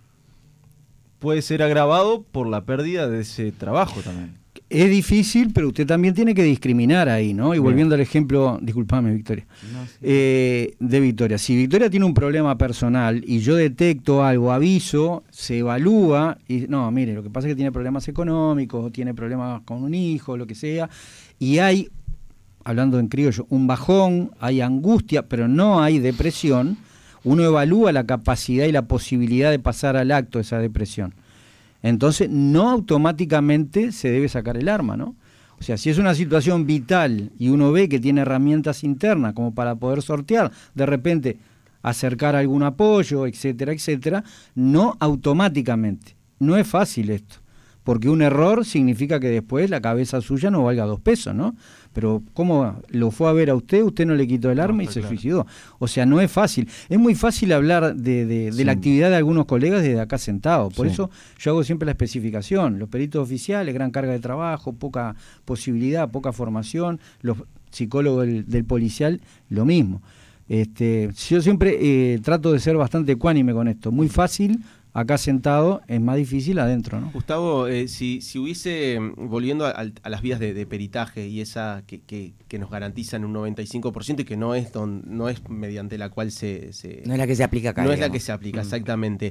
puede ser agravado por la pérdida de ese trabajo también. Es difícil, pero usted también tiene que discriminar ahí, ¿no? Y volviendo Bien. al ejemplo, disculpame, Victoria, no, sí. eh, de Victoria. Si Victoria tiene un problema personal y yo detecto algo, aviso, se evalúa, y no, mire, lo que pasa es que tiene problemas económicos, tiene problemas con un hijo, lo que sea, y hay, hablando en criollo, un bajón, hay angustia, pero no hay depresión, uno evalúa la capacidad y la posibilidad de pasar al acto de esa depresión. Entonces, no automáticamente se debe sacar el arma, ¿no? O sea, si es una situación vital y uno ve que tiene herramientas internas como para poder sortear, de repente acercar algún apoyo, etcétera, etcétera, no automáticamente. No es fácil esto, porque un error significa que después la cabeza suya no valga dos pesos, ¿no? Pero ¿cómo lo fue a ver a usted? Usted no le quitó el arma no, y se claro. suicidó. O sea, no es fácil. Es muy fácil hablar de, de, de sí. la actividad de algunos colegas desde acá sentados. Por sí. eso yo hago siempre la especificación. Los peritos oficiales, gran carga de trabajo, poca posibilidad, poca formación. Los psicólogos del, del policial, lo mismo. Este, yo siempre eh, trato de ser bastante ecuánime con esto. Muy fácil acá sentado es más difícil adentro, ¿no? Gustavo, eh, si, si hubiese, volviendo a, a las vías de, de peritaje y esa que, que, que nos garantizan un noventa y cinco por ciento y que no es don, no es mediante la cual se, se... No es la que se aplica acá. No digamos. es la que se aplica, exactamente.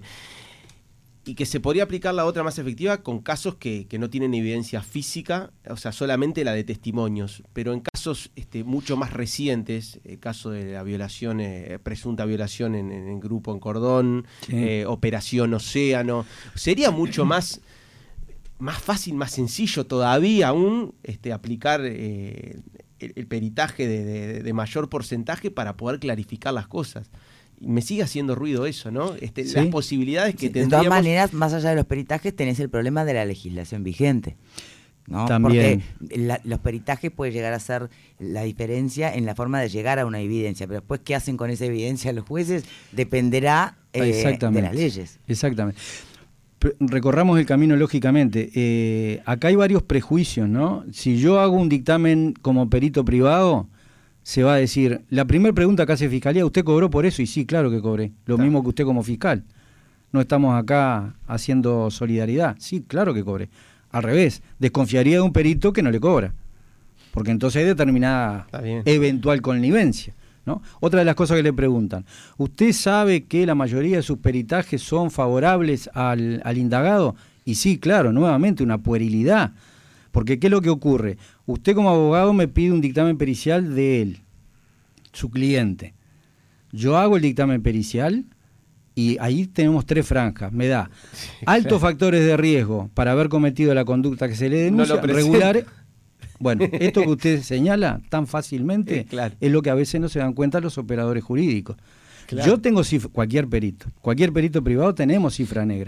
Y que se podría aplicar la otra más efectiva con casos que, que no tienen evidencia física, o sea, solamente la de testimonios, pero en casos este, mucho más recientes, el caso de la violación, eh, presunta violación en, en, en grupo en Cordón, sí. eh, Operación Océano, sería mucho más, más fácil, más sencillo todavía aún este, aplicar eh, el, el peritaje de, de, de mayor porcentaje para poder clarificar las cosas. Me sigue haciendo ruido eso, ¿no? Este, ¿Sí? Las posibilidades que sí, tendríamos... De todas maneras, más allá de los peritajes, tenés el problema de la legislación vigente, ¿no? También. Porque la, los peritajes puede llegar a ser la diferencia en la forma de llegar a una evidencia, pero después qué hacen con esa evidencia los jueces dependerá eh, de las leyes. Exactamente. Recorramos el camino lógicamente. Eh, acá hay varios prejuicios, ¿no? Si yo hago un dictamen como perito privado... se va a decir, la primera pregunta que hace Fiscalía, ¿usted cobró por eso? Y sí, claro que cobré. Lo claro. mismo que usted como fiscal. No estamos acá haciendo solidaridad. Sí, claro que cobré. Al revés, desconfiaría de un perito que no le cobra. Porque entonces hay determinada eventual connivencia, ¿no? Otra de las cosas que le preguntan, ¿usted sabe que la mayoría de sus peritajes son favorables al, al indagado? Y sí, claro, nuevamente una puerilidad. Porque ¿qué es lo que ocurre? Usted como abogado me pide un dictamen pericial de él, su cliente. Yo hago el dictamen pericial y ahí tenemos tres franjas. Me da sí, altos claro. factores de riesgo para haber cometido la conducta que se le denuncia, no regular. Bueno, esto que usted señala tan fácilmente eh, claro. es lo que a veces no se dan cuenta los operadores jurídicos. Claro. Yo tengo cifra, cualquier perito, cualquier perito privado tenemos cifra negra.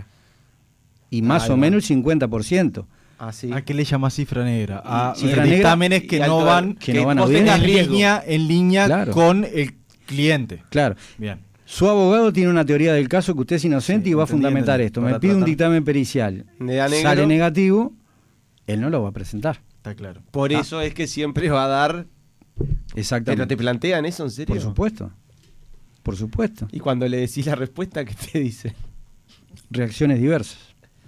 Y más ah, o menos el cincuenta por ciento. Ah, sí. ¿A qué le llama cifra negra? A cifra dictámenes que no van, que, que no van a en línea, en línea claro. con el cliente. Claro. Bien. Su abogado tiene una teoría del caso que usted es inocente sí, y va a fundamentar esto. Me pide un dictamen pericial. Sale negativo, él no lo va a presentar. Está claro. Por ah. eso es que siempre va a dar... Exactamente. ¿Pero te plantean eso en serio? Por supuesto. Por supuesto. Y cuando le decís la respuesta, ¿qué te dice? Reacciones diversas.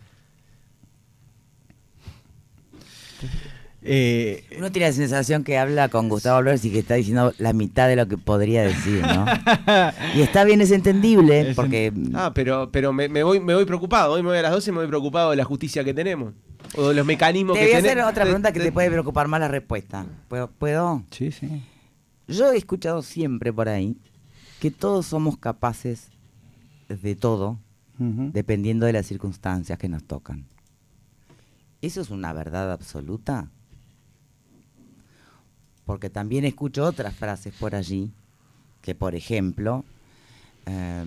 Eh, Uno tiene la sensación que habla con Gustavo Flores y que está diciendo la mitad de lo que podría decir, ¿no? Y está bien, es entendible, porque... Ah, pero, pero me, me, voy, me voy preocupado, hoy me voy a las doce y me voy preocupado de la justicia que tenemos, o de los mecanismos te que tenemos. Te voy a hacer otra pregunta que te puede preocupar más la respuesta. ¿Puedo? ¿Puedo? Sí, sí. Yo he escuchado siempre por ahí que todos somos capaces de todo, uh-huh. dependiendo de las circunstancias que nos tocan. ¿Eso es una verdad absoluta? Porque también escucho otras frases por allí, que por ejemplo, eh,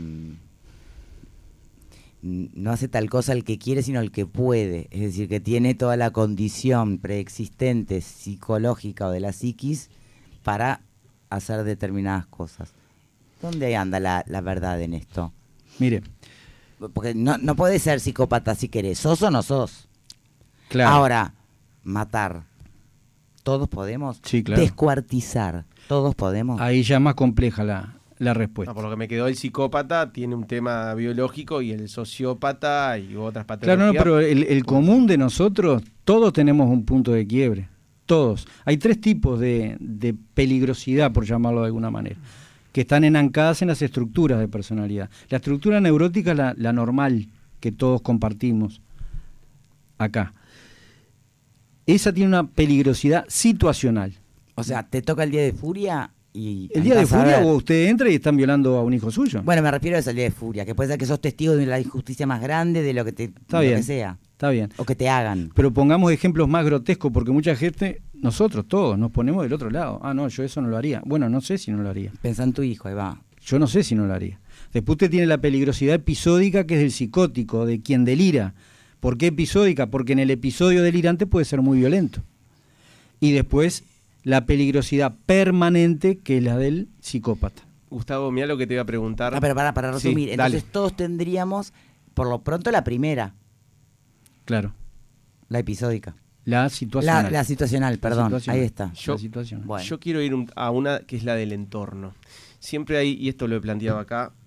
no hace tal cosa el que quiere, sino el que puede. Es decir, que tiene toda la condición preexistente psicológica o de la psiquis para hacer determinadas cosas. ¿Dónde anda la, la verdad en esto? Mire. Porque no, no puede ser psicópata si querés, sos o no sos. Claro. Ahora, matar, ¿todos podemos? Sí, claro. Descuartizar, ¿todos podemos? Ahí ya es más compleja la, la respuesta. No, por lo que me quedó, el psicópata tiene un tema biológico y el sociópata y otras patologías. Claro, no, pero el, el común de nosotros, todos tenemos un punto de quiebre, todos. Hay tres tipos de, de peligrosidad, por llamarlo de alguna manera, que están enancadas en las estructuras de personalidad. La estructura neurótica es la, la normal, que todos compartimos acá. Esa tiene una peligrosidad situacional. O sea, te toca el día de furia y... ¿El día de furia o usted entra y están violando a un hijo suyo? Bueno, me refiero a ese día de furia, que puede ser que sos testigo de la injusticia más grande de lo que te está de bien, lo que sea. Está bien. O que te hagan. Pero pongamos ejemplos más grotescos, porque mucha gente, nosotros todos, nos ponemos del otro lado. Ah, no, yo eso no lo haría. Bueno, no sé si no lo haría. Pensá en tu hijo, ahí va. Yo no sé si no lo haría. Después usted tiene la peligrosidad episódica, que es del psicótico, de quien delira. ¿Por qué episódica? Porque en el episodio delirante puede ser muy violento. Y después la peligrosidad permanente, que es la del psicópata. Gustavo, mira lo que te iba a preguntar. Ah, pero para, para resumir, sí, entonces dale. Todos tendríamos, por lo pronto, la primera. Claro. La episódica. La situacional. La, la situacional, perdón, la situacional. Ahí está. Yo, situacional. Bueno. yo quiero ir un, a una que es la del entorno. Siempre hay, y esto lo he planteado acá,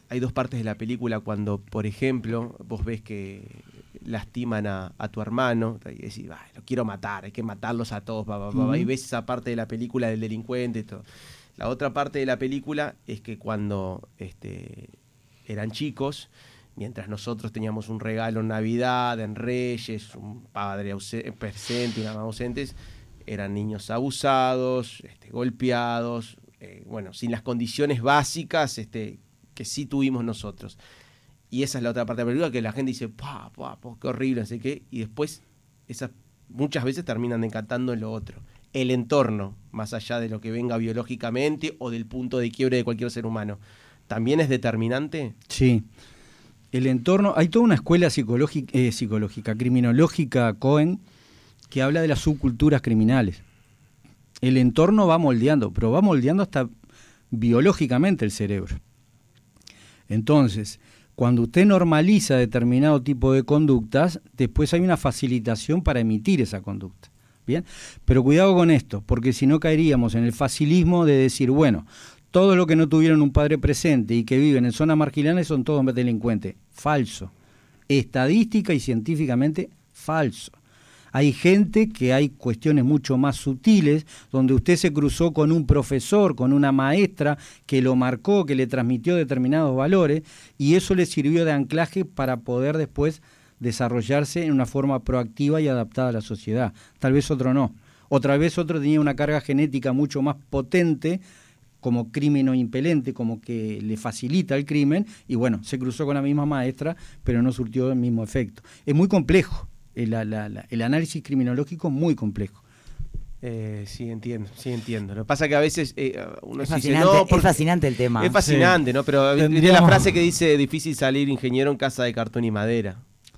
hay dos partes de la película cuando, por ejemplo, vos ves que lastiman a, a tu hermano y decís, lo quiero matar, hay que matarlos a todos, bah, bah, bah, uh-huh. y ves esa parte de la película del delincuente y todo. La otra parte de la película es que cuando este, eran chicos, mientras nosotros teníamos un regalo en Navidad, en Reyes, un padre ausente, presente y una mamá ausentes, eran niños abusados, este, golpeados, eh, bueno, sin las condiciones básicas este, que sí tuvimos nosotros. Y esa es la otra parte de la película, que la gente dice, ¡pah, pah, pah, qué horrible! No sé qué, y después esas muchas veces terminan encantando en lo otro. El entorno, más allá de lo que venga biológicamente o del punto de quiebre de cualquier ser humano, ¿también es determinante? Sí. El entorno, hay toda una escuela psicológica, eh, psicológica, criminológica, Cohen, que habla de las subculturas criminales. El entorno va moldeando, pero va moldeando hasta biológicamente el cerebro. Entonces, cuando usted normaliza determinado tipo de conductas, después hay una facilitación para emitir esa conducta. ¿Bien? Pero cuidado con esto, porque si no caeríamos en el facilismo de decir, bueno, todos los que no tuvieron un padre presente y que viven en zonas marginales son todos delincuentes. Falso. Estadística y científicamente falso. Hay gente que hay cuestiones mucho más sutiles, donde usted se cruzó con un profesor, con una maestra que lo marcó, que le transmitió determinados valores, y eso le sirvió de anclaje para poder después desarrollarse en una forma proactiva y adaptada a la sociedad. Tal vez otro no. Otra vez otro tenía una carga genética mucho más potente, como crimen o impelente, como que le facilita el crimen, y bueno, se cruzó con la misma maestra, pero no surtió el mismo efecto. Es muy complejo. El, la, la, el análisis criminológico es muy complejo. Eh, sí, entiendo, sí entiendo. Lo que pasa es que a veces eh, uno es dice, fascinante, no, porque es fascinante el tema. Es fascinante, sí. ¿no? Pero Tendríamos... tiene la frase que dice, difícil salir ingeniero en casa de cartón y madera.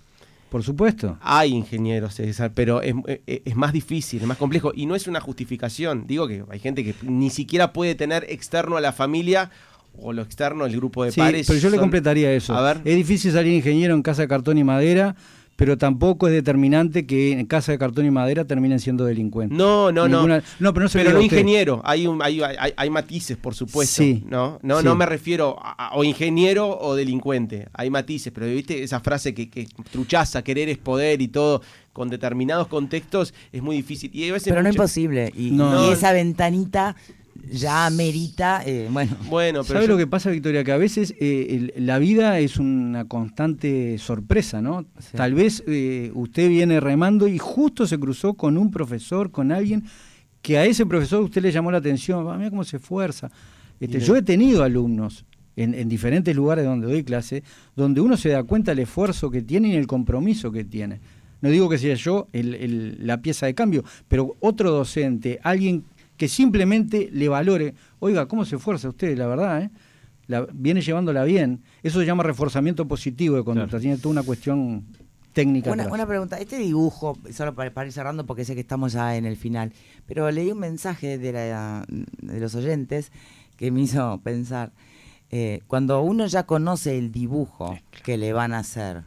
Por supuesto. Hay ingenieros, pero es, es, es más difícil, es más complejo. Y no es una justificación. Digo que hay gente que ni siquiera puede tener externo a la familia o lo externo al grupo de sí, pares. Pero yo son... le completaría eso. A ver. Es difícil salir ingeniero en casa de cartón y madera, pero tampoco es determinante que en casa de cartón y madera terminen siendo delincuentes. No, no, Ninguna... no. No, pero no, se pero no usted. ingeniero. Hay, un, hay, hay, hay matices, por supuesto. Sí. No, no, sí. no me refiero a, a o ingeniero o delincuente. Hay matices, pero viste esa frase que, que truchaza, querer es poder y todo, con determinados contextos es muy difícil. Y a veces pero mucho... no es imposible. Y, no. y esa ventanita ya amerita, eh, bueno. bueno pero ¿Sabe yo... lo que pasa, Victoria? Que a veces eh, el, la vida es una constante sorpresa, ¿no? Sí. Tal vez eh, usted viene remando y justo se cruzó con un profesor, con alguien que a ese profesor usted le llamó la atención. Ah, mira cómo se esfuerza. Este, yo he tenido alumnos en, en diferentes lugares donde doy clase, donde uno se da cuenta del esfuerzo que tiene y el compromiso que tiene. No digo que sea yo el, el, la pieza de cambio, pero otro docente, alguien que simplemente le valore, oiga, ¿cómo se esfuerza usted? La verdad, ¿eh? La, viene llevándola bien. Eso se llama reforzamiento positivo de conducta. Claro. Tiene toda una cuestión técnica. Una, una pregunta, este dibujo, solo para, para ir cerrando porque sé que estamos ya en el final, pero leí un mensaje de, la, de los oyentes que me hizo pensar, eh, cuando uno ya conoce el dibujo que le van a hacer,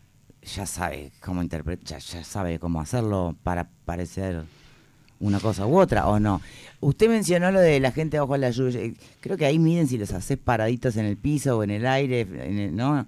ya sabe cómo interpretar, ya, ya sabe cómo hacerlo para parecer una cosa u otra, ¿o no? Usted mencionó lo de la gente bajo la lluvia. Creo que ahí miden si los haces paraditos en el piso o en el aire, en el, ¿no?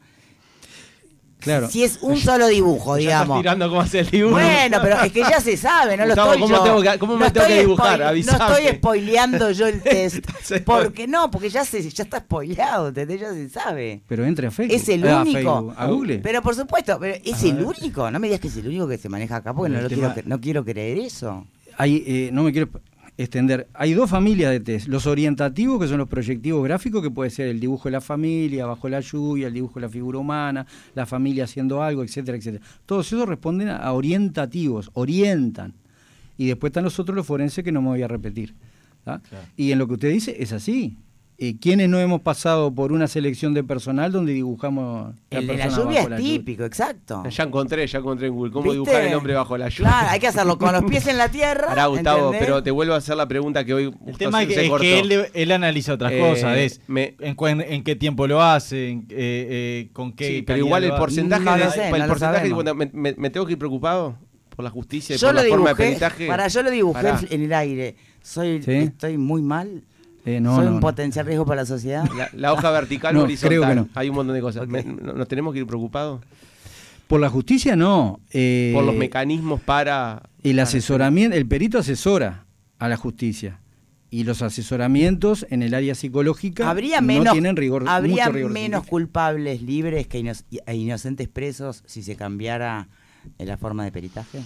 Claro. Si es un solo dibujo, ya digamos. Estás tirando cómo hacer el dibujo. Bueno, pero es que ya se sabe, no Gustavo, lo estoy ¿cómo yo. Tengo que, ¿Cómo me no tengo que dibujar? Spoil, Avisame. no estoy spoileando yo el test. Sí, porque no, porque ya se ya está spoileado, ¿entendés? Ya se sabe. Pero entre a Facebook. Es el ah, único. Facebook, a Google. Pero por supuesto, pero es A el ver. único. No me digas que es el único que se maneja acá porque no, lo quiero, no quiero creer eso. Hay, eh, no me quiero extender. Hay dos familias de test. Los orientativos, que son los proyectivos gráficos, que puede ser el dibujo de la familia, bajo la lluvia, el dibujo de la figura humana, la familia haciendo algo, etcétera, etcétera. Todos esos responden a orientativos, orientan. Y después están los otros, los forenses, que no me voy a repetir. ¿Tá? Claro. Y en lo que usted dice, es así. Eh, ¿Quiénes no hemos pasado por una selección de personal donde dibujamos la el de la lluvia es la típico, lluvia. Exacto. Ya encontré, ya encontré en Google cómo ¿Viste? dibujar el hombre bajo la lluvia. Claro, hay que hacerlo con los pies en la tierra. Ahora, Gustavo, ¿entendés? pero te vuelvo a hacer la pregunta que hoy El Gustavo tema se, es que, se es cortó. que él, él analiza otras Eh, cosas, es me- en, cuen- en qué tiempo lo hace, en, eh, eh, con qué Sí, pero calidad igual lo el hace. porcentaje, No de- lo sé, el no lo porcentaje sabemos. bueno, me, me- me tengo que ir preocupado por la justicia y Yo por lo la forma de dibujé, peritaje. para yo lo dibujé Pará. en el aire. Soy, ¿Sí? estoy muy mal. Eh, no, ¿Soy no, un no. potencial riesgo para la sociedad? La, la hoja vertical No, o horizontal. creo que no. Hay un montón de cosas. Okay. Me- ¿Nos tenemos que ir preocupados? Por la justicia no. Eh, Por los mecanismos para... El asesoramiento, el perito asesora a la justicia. Y los asesoramientos en el área psicológica ¿Habría no menos, tienen rigor. ¿habría mucho rigor menos científico. culpables libres que ino- e inocentes presos si se cambiara eh, la forma de peritaje?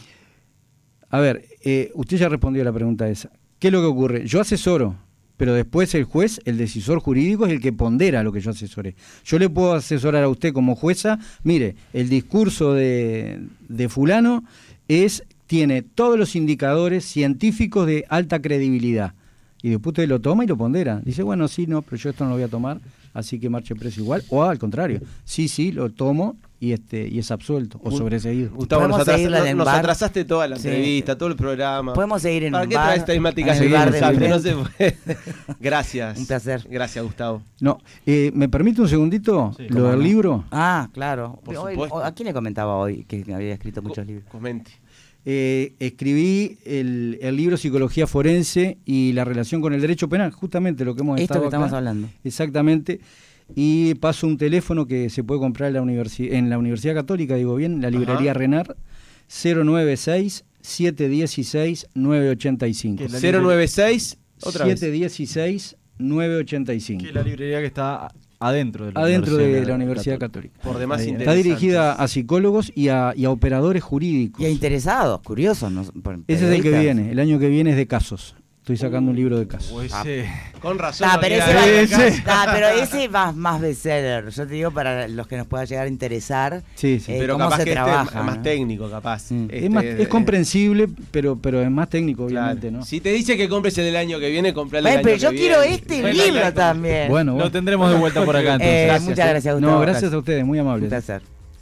A ver, eh, usted ya respondió a la pregunta esa. ¿Qué es lo que ocurre? Yo asesoro, pero después el juez, el decisor jurídico, es el que pondera lo que yo asesoré. Yo le puedo asesorar a usted como jueza, mire, el discurso de, de fulano es, tiene todos los indicadores científicos de alta credibilidad. Y después usted lo toma y lo pondera. Dice, bueno, sí, no, pero yo esto no lo voy a tomar, así que marche preso igual. O al contrario, sí, sí, lo tomo y este y es absuelto o sobreseído. Gustavo, nos, ¿Podemos atrasa- seguirla en el nos bar? atrasaste toda la Sí. entrevista, todo el programa. Podemos seguir en ¿Para un qué bar, traes temáticas en el bar sexuales? del No se puede. Gracias. Un placer. Gracias, Gustavo. No, eh, ¿me permite un segundito Sí, lo cómo del no. libro? Ah, claro. Por Hoy- supuesto. ¿A quién le comentaba hoy que había escrito muchos Co- libros? Comente. Eh, escribí el, el libro Psicología Forense y la relación con el derecho penal, justamente lo que hemos Esto estado que estamos acá. hablando. Exactamente. Y paso un teléfono que se puede comprar en la, universi- en la Universidad Católica, digo bien, la librería Ajá. Renar, cero noventa y seis, siete uno seis, nueve ocho cinco. Que la cero nueve seis, otra vez. siete uno seis, nueve ocho cinco. Que es la librería que está adentro de la Adentro de Universidad la Universidad Católica. Por demás Está interesantes. dirigida a psicólogos y a, y a operadores jurídicos. Y a interesados, curiosos. ¿no? Por- Ese es el que periodistas. viene. El año que viene es de casos. Estoy sacando un libro de casos. O ese- Con razón. Ah, no pero quería ese, va- ver ese. acá. nah, pero ese va más bestseller. Yo te digo para los que nos pueda llegar a interesar. Sí, sí. eh, Pero cómo capaz se que trabaja, este es más ¿no? técnico, capaz. Mm. Este, es, más- eh, es comprensible, pero, pero es más técnico, claro. obviamente, ¿no? Si te dice que compres el del año que viene, comprale el Bueno, año pero que yo viene. quiero este Bueno, libro ya- también. Bueno, Lo bueno. tendremos de vuelta por acá entonces. Eh, Gracias, muchas eh. gracias, Gustavo. No, gracias a ustedes, muy Un amables. placer.